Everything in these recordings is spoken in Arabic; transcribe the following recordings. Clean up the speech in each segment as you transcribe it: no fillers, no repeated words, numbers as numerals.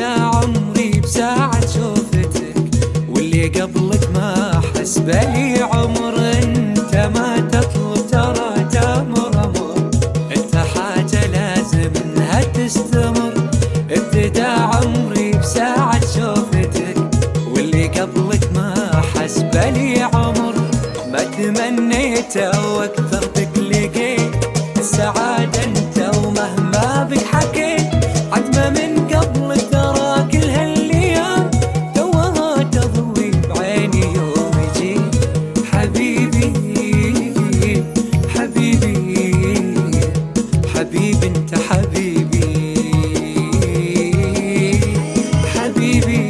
عمري بساعة شوفتك، واللي قبلك ما حس بالي عمر. انت ما تطلب ترى تامر امر، انت حاجة لازم انها تستمر. ابتدى عمري بساعة شوفتك، واللي قبلك ما حس بالي عمر. ما تمنيته واكثر بك لقيت السعادة انت، ومهما بك حكيت عتمة من قبلك ترى كل هالايام توها تضوي بعيني يوم يجي. حبيبي حبيبي حبيبي انت حبيبي، حبيبي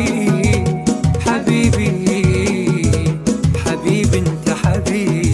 حبيبي حبيبي انت حبيبي.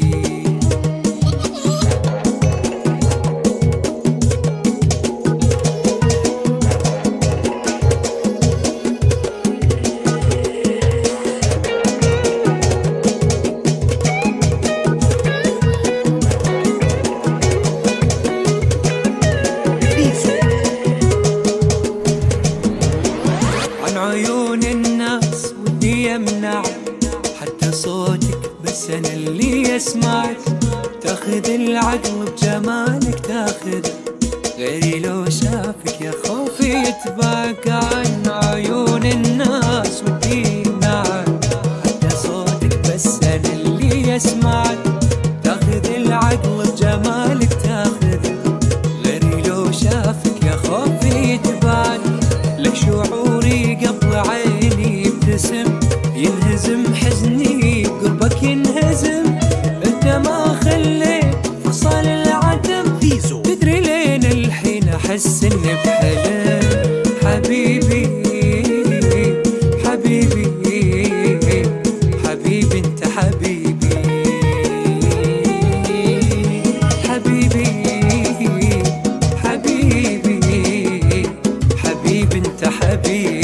عن عيون الناس ودي يمنع حتى صوتك، بس انا اللي اسمعك. تاخذ العقل بجمالك تاخذ، غيري لو شافك يا خوفي يتبعك. عن عيون الناس ودي يمنع حتى صوتك، بس انا اللي اسمعك. تاخذ العقل بجمالك تاخذ، غيري لو شافك يا خوفي يتبعك. لك شعوري قبل عيني يبتسم، ينهزم حزني قربك ينهزم. انت ما خليت فصل العدم، تدري لين الحين احس اني بحلم. حبيبي حبيبي حبيبي انت حبيبي، حبيبي حبيبي حبيبي انت حبيبي.